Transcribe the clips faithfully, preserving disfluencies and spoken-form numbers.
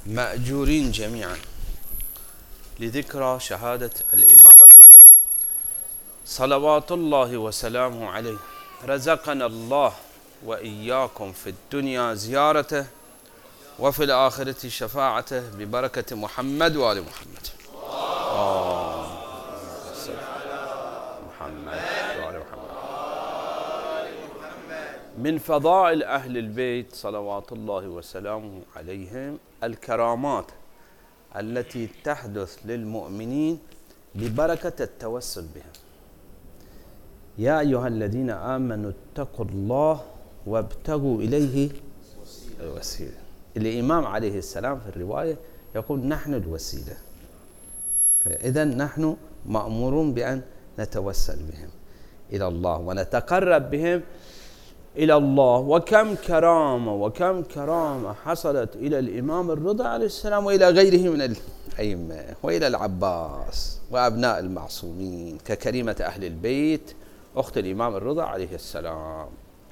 مأجورين جميعا لذكرى شهادة الإمام الرضا صلوات الله وسلامه عليه. رزقنا الله وإياكم في الدنيا زيارته وفي الآخرة شفاعته ببركة محمد وآل محمد. آه. محمد وآل محمد. من فضائل أهل البيت صلوات الله وسلامه عليهم الكرامات التي تحدث للمؤمنين ببركة التوسل بهم. يا أيها الذين آمنوا اتقوا الله وابتغوا إليه الوسيلة. الإمام عليه السلام في الرواية يقول نحن الوسيلة، فإذا نحن مأمورون بأن نتوسل بهم إلى الله ونتقرب بهم إلى الله. وكم كرامة وكم كرامة حصلت إلى الإمام الرضا عليه السلام وإلى غيره من الأئمة وإلى العباس وأبناء المعصومين ككريمة أهل البيت أخت الإمام الرضا عليه السلام.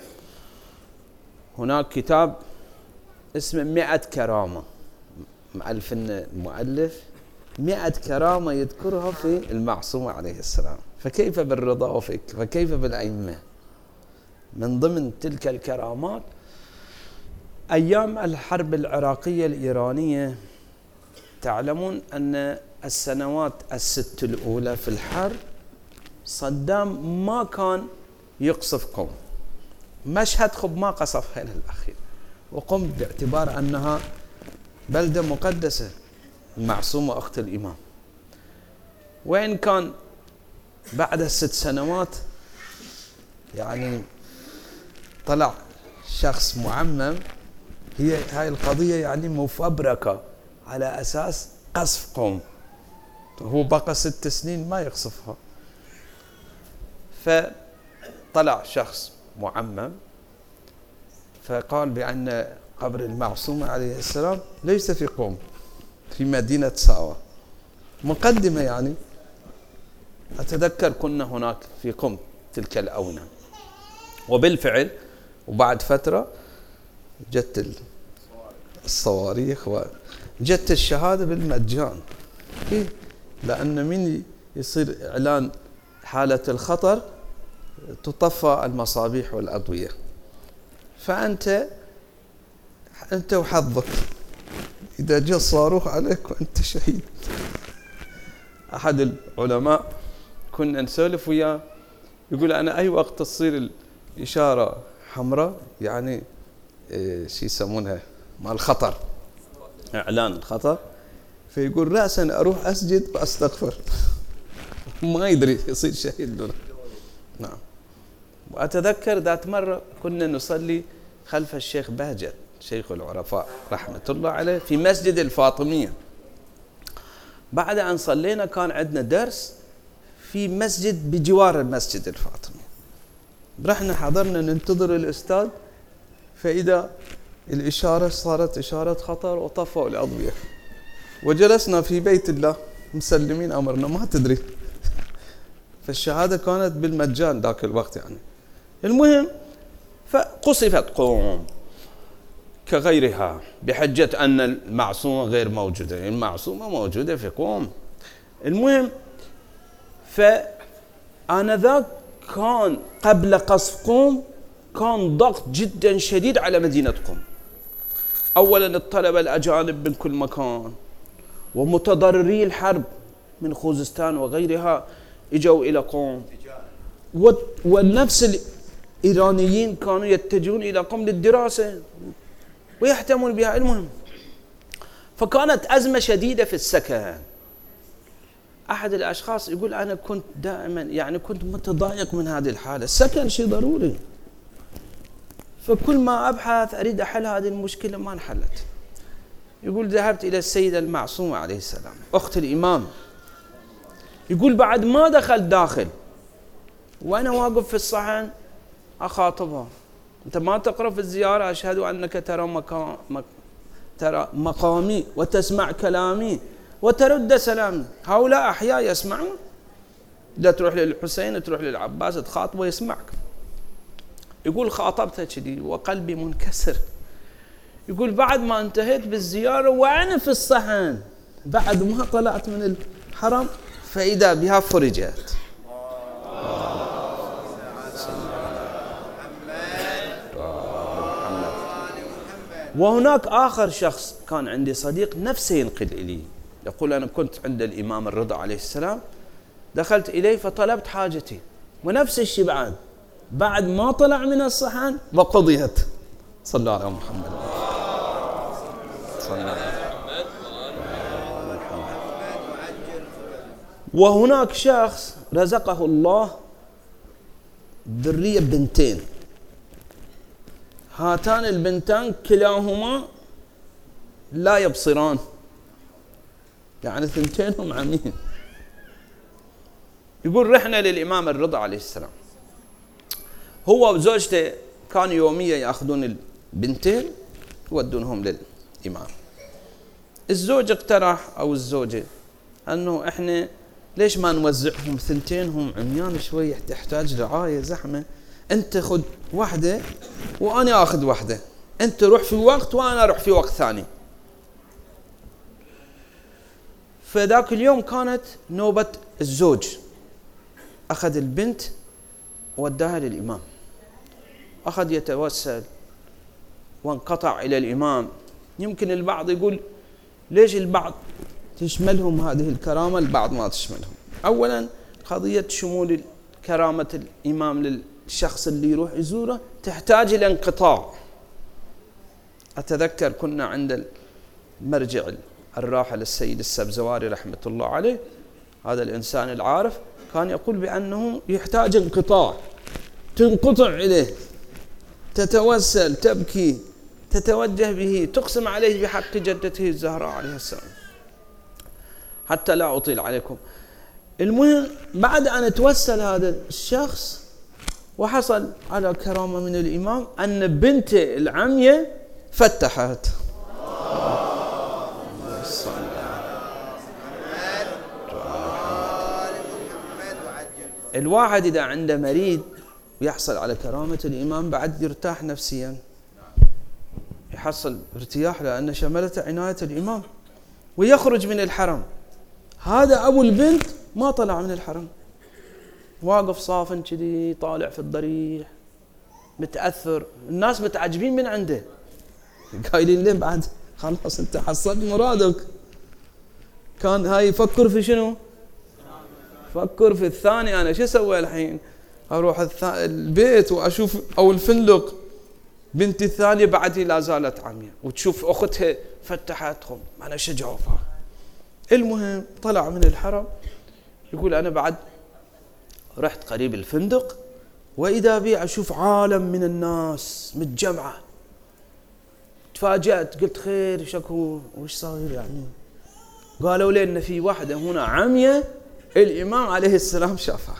هناك كتاب اسمه مئة كرامة، مؤلف المؤلف مئة كرامة يذكرها في المعصومة عليه السلام، فكيف بالرضا وفك فكيف بالأئمة؟ من ضمن تلك الكرامات أيام الحرب العراقية الإيرانية، تعلمون أن السنوات الست الأولى في الحرب صدام ما كان يقصف قم، مشهد خب ما قصفها إلى الأخير، وقم باعتبار أنها بلدة مقدسة المعصومة أخت الإمام، وإن كان بعد الست سنوات يعني طلع شخص معمم، هي هاي القضية يعني مفبركة على أساس قصف قوم، هو بقى ست سنين ما يقصفها. فطلع شخص معمم فقال بأن قبر المعصومة عليه السلام ليس في قوم، في مدينة ساوة، مقدمة يعني. أتذكر كنا هناك في قم تلك الأونة، وبالفعل وبعد فترة جت الصواريخ وجت الشهادة بالمجان، لأن من يصير إعلان حالة الخطر تطفى المصابيح والأضوية، فأنت أنت وحظك إذا جاء الصاروخ عليك وأنت شهيد. أحد العلماء كنا نسولف وياه يقول أنا أي وقت تصير الإشارة حمراء يعني إيه شي يسمونها مال الخطر، إعلان الخطر، فيقول رأسا أروح أسجد وأستغفر ما يدري يصير شهيد دون. نعم. وأتذكر ذات مرة كنا نصلي خلف الشيخ بهجت شيخ العرفاء رحمة الله عليه في مسجد الفاطمية. بعد أن صلينا كان عندنا درس في مسجد بجوار المسجد الفاطمي، رحنا حضرنا ننتظر الأستاذ، فإذا الإشارة صارت إشارة خطر وطفوا الأضوية، وجلسنا في بيت الله مسلمين أمرنا ما تدري، فالشهادة كانت بالمجان ذاك الوقت يعني. المهم فقصفت قوم كغيرها بحجة أن المعصومة غير موجودة، المعصومة موجودة في قوم. المهم فآنذاك كان قبل قصف قوم كان ضغط جدا شديد على مدينة قوم. أولا الطلبة الأجانب من كل مكان ومتضرري الحرب من خوزستان وغيرها اجوا إلى قوم، والنفس الإيرانيين كانوا يتجهون إلى قوم للدراسة ويهتمون بها. المهم فكانت أزمة شديدة في السكن. أحد الأشخاص يقول أنا كنت دائما يعني كنت متضايق من هذه الحالة، السكن شيء ضروري، فكل ما أبحث أريد أحل هذه المشكلة ما انحلت. يقول ذهبت إلى السيدة المعصومة عليه السلام أخت الإمام، يقول بعد ما دخل داخل وأنا واقف في الصحن أخاطبها، أنت ما تقرأ في الزيارة أشهد أنك ترى مقام ترى مقامي وتسمع كلامي وترد سلامي، هؤلاء أحياء يسمعون، إذا تروح للحسين تروح للعباس تخاطبه يسمعك. يقول خاطبته كذي وقلبي منكسر، يقول بعد ما انتهيت بالزيارة وأنا في الصحن بعد ما طلعت من الحرم فإذا بها فرجت. وهناك آخر شخص كان عندي صديق نفسه ينقل إلي، يقول أنا كنت عند الإمام الرضا عليه السلام، دخلت إليه فطلبت حاجتي ونفس الشيء بعد بعد ما طلع من الصحن وقضيت. صلى الله على محمد. صلى الله عليه محمد. وهناك شخص رزقه الله ذرية بنتين، هاتان البنتان كلاهما لا يبصران، يعني ثنتينهم عميين. يقول رحنا للإمام الرضا عليه السلام، هو وزوجته كانوا يوميا يأخذون البنتين يودونهم للإمام. الزوج اقترح أو الزوجة أنه إحنا ليش ما نوزعهم ثنتينهم عميان شوي تحتاج رعاية زحمة، أنت خذ واحدة وأنا أخذ واحدة، أنت روح في وقت وأنا أروح في وقت ثاني. فذاك اليوم كانت نوبة الزوج، أخذ البنت وداها للإمام، أخذ يتوسل وانقطع إلى الإمام. يمكن البعض يقول ليش البعض تشملهم هذه الكرامة البعض ما تشملهم؟ أولا قضية شمول كرامة الإمام للشخص اللي يروح يزوره تحتاج إلى انقطاع. أتذكر كنا عند المرجع الراحل السيد السبزواري رحمة الله عليه، هذا الإنسان العارف كان يقول بأنه يحتاج انقطاع، تنقطع إليه، تتوسل، تبكي، تتوجه به، تقسم عليه بحق جدته الزهراء عليه السلام. حتى لا أطيل عليكم، المهم بعد أن توسل هذا الشخص وحصل على كرامة من الإمام أن بنته العمية فتحت. الواحد إذا عنده مريض ويحصل على كرامة الإمام بعد يرتاح نفسيا، يحصل ارتياح لأن شملته عناية الإمام ويخرج من الحرم. هذا أبو البنت ما طلع من الحرم، واقف صافن كذي طالع في الضريح متأثر، الناس متعجبين من عنده قايلين ليه بعد خلاص انت حصلت مرادك. كان هاي يفكر في شنو؟ فكر في الثاني، أنا شو أسوي الحين؟ أروح البيت وأشوف أو الفندق بنتي الثانية بعدي لا زالت عمية وتشوف أختها فتحتهم، أنا شجعوفها. المهم طلع من الحرم، يقول أنا بعد رحت قريب الفندق وإذا بي أشوف عالم من الناس متجمعة. تفاجأت قلت خير شكو وش صاير يعني؟ قالوا لي إن في واحدة هنا عمية الإمام عليه السلام شافها.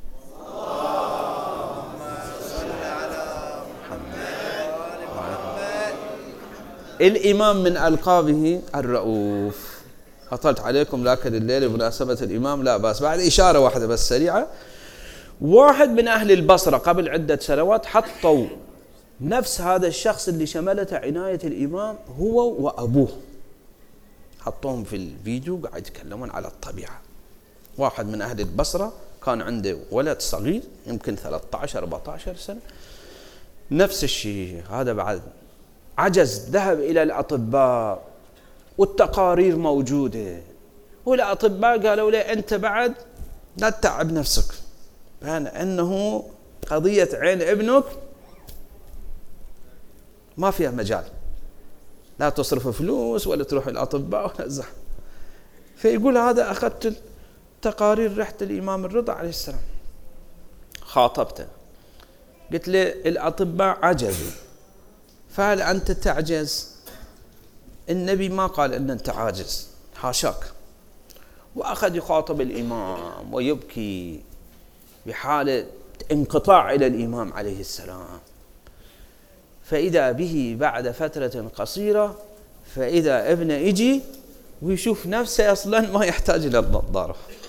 الإمام من ألقابه الرؤوف. أطلت عليكم لكن الليلة بمناسبة الإمام لا بأس. بعد إشارة واحدة بس سريعة، واحد من أهل البصرة قبل عدة سنوات حطوا نفس هذا الشخص اللي شملته عناية الإمام هو وأبوه، حطوهم في الفيديو قاعد يتكلمون على الطبيعة. واحد من أهل البصرة كان عنده ولد صغير يمكن ثلاثة عشر أربعة عشر سنة، نفس الشيء. هذا بعد عجز، ذهب إلى الأطباء والتقارير موجودة، والأطباء قالوا له أنت بعد لا تتعب نفسك، بان أنه قضية عين ابنك ما فيها مجال، لا تصرف فلوس ولا تروح الأطباء ولا زحمة. فيقول هذا أخذت التقارير، رحت الإمام الرضا عليه السلام خاطبته، قلت له الأطباء عجزوا، فهل أنت تعجز؟ النبي ما قال أن أنت عاجز، حاشاك. وأخذ يخاطب الإمام ويبكي بحالة انقطاع إلى الإمام عليه السلام. فإذا به بعد فترة قصيرة فإذا ابنه يجي ويشوف نفسه أصلا ما يحتاج إلى النظارة.